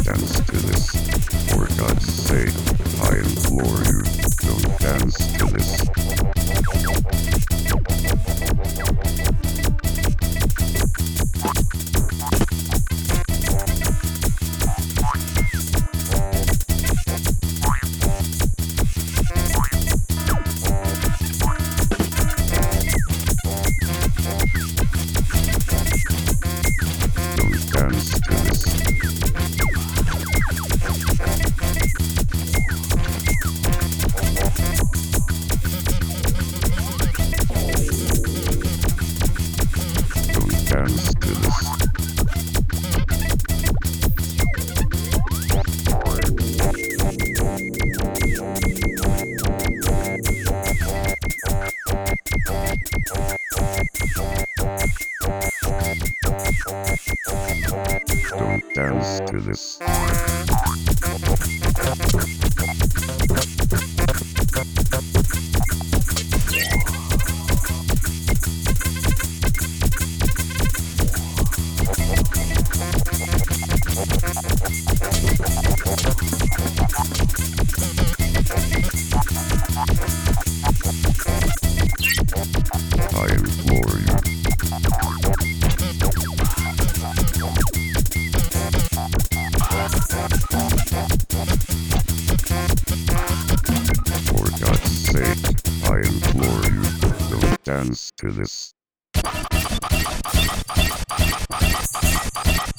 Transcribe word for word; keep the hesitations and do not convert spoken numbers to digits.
dance to this. For God's sake, I implore you, don't dance to this. Don't dance to this. Don't dance to this. Don't dance to this. I implore you. For God's sake, I implore you, don't dance to this.